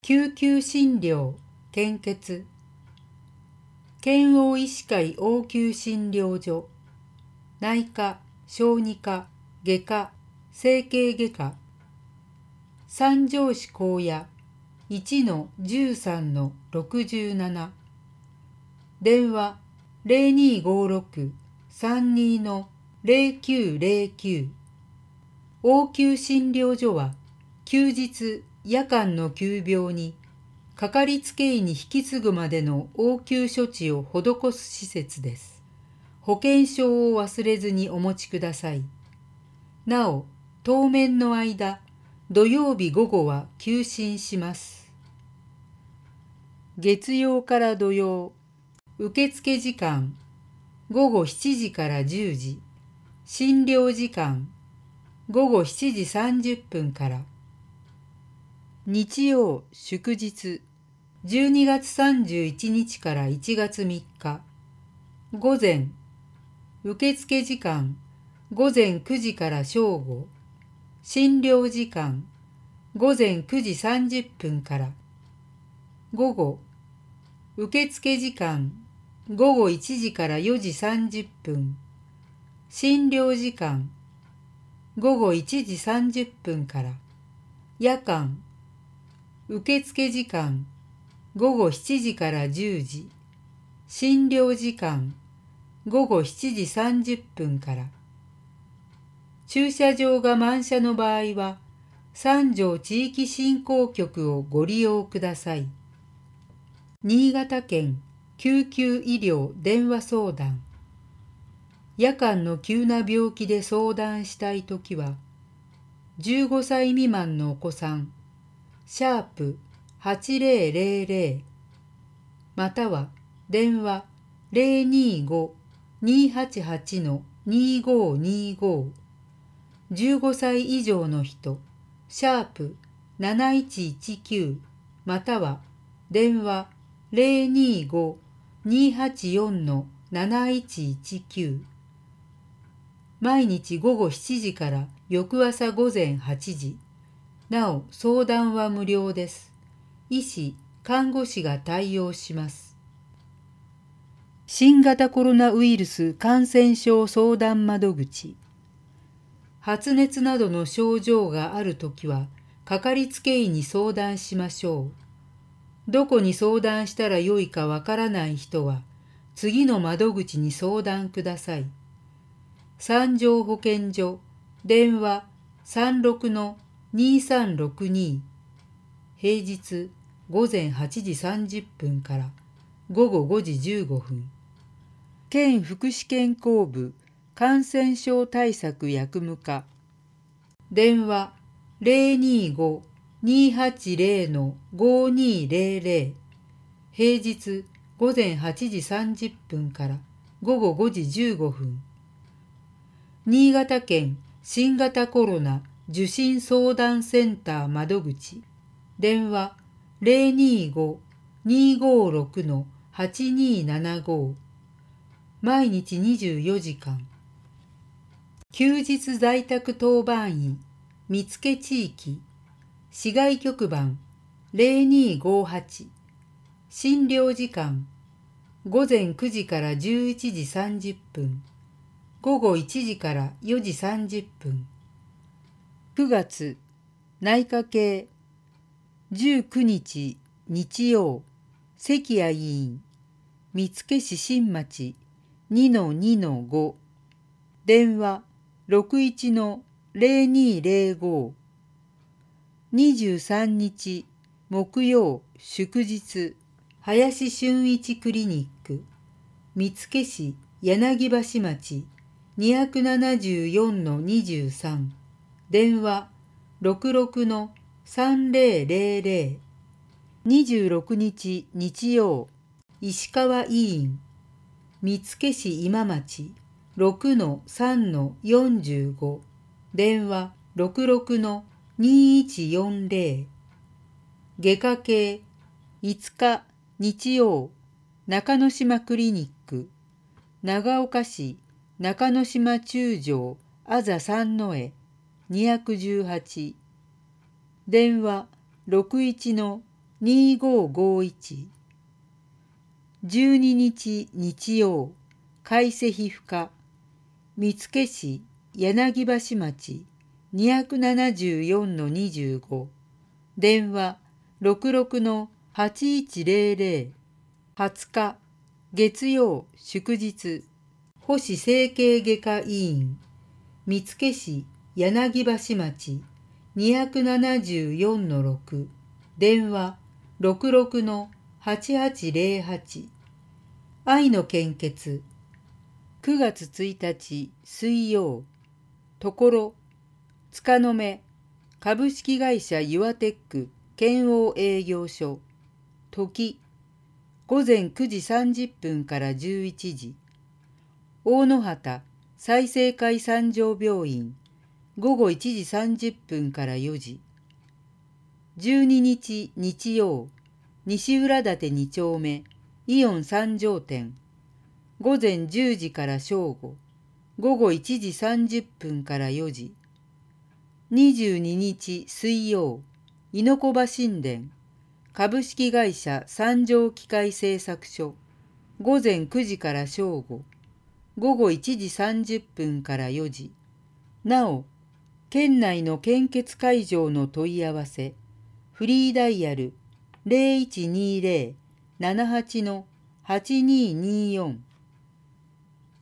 救急診療、献血。県央医師会応急診療所、内科、小児科、外科、整形外科。三条市高野 1-13-67。電話0256-32-0909。応急診療所は、休日、夜間の急病に、かかりつけ医に引き継ぐまでの応急処置を施す施設です。保険証を忘れずにお持ちください。なお、当面の間、土曜日午後は休診します。月曜から土曜、受付時間、午後7時から10時、診療時間、午後7時30分から。日曜、祝日、12月31日から1月3日、午前、受付時間、午前9時から正午、診療時間、午前9時30分から。午後、受付時間、午後1時から4時30分、診療時間、午後1時30分から。夜間、受付時間、午後7時から10時、診療時間、午後7時30分から。駐車場が満車の場合は、三条地域振興局をご利用ください。新潟県救急医療電話相談。夜間の急な病気で相談したいときは、15歳未満のお子さん、#8000、または電話025-288-2525、15歳以上の人、#7119、または電話025-284-7119。毎日午後7時から翌朝午前8時。なお、相談は無料です。医師、看護師が対応します。新型コロナウイルス感染症相談窓口。発熱などの症状があるときは、かかりつけ医に相談しましょう。どこに相談したらよいかわからない人は、次の窓口に相談ください。三条保健所、電話36-2362。平日午前8時30分から午後5時15分。県福祉健康部感染症対策薬務課。電話025-280-5200。平日午前8時30分から午後5時15分。新潟県新型コロナ受診相談センター窓口。電話025-256-8275。毎日24時間。休日在宅当番医見附地域市外局番0258。診療時間午前9時から11時30分、午後1時から4時30分。9月内科系19日日曜関谷委員見附市新町 2-2-5。電話61-0205。23日木曜祝日林俊一クリニック見附市柳橋町 274-23。電話66-3000。26日日曜石川医院見附市今町 6-3-45。電話66-2140。外科系5日日曜中之島クリニック長岡市中之島中条あざ三の絵218。電話 2551。12日日曜、海瀬皮膚科、見附市柳橋町274-25、電話66-8100、20日月曜祝日、星整形外科医院、見附市柳橋町274-6、電話66-8808、愛の献血、9月1日水曜、ところ、塚の目、株式会社ユアテック県央営業所、時、午前9時30分から11時、大野畑済生会三条病院、午後1時30分から4時、12日日曜、西浦館2丁目、イオン三条店、午前10時から正午、午後1時30分から4時、22日水曜、猪子場神殿、株式会社三条機械製作所、午前9時から正午、午後1時30分から4時、なお、県内の献血会場の問い合わせ、フリーダイヤル0120-78-8224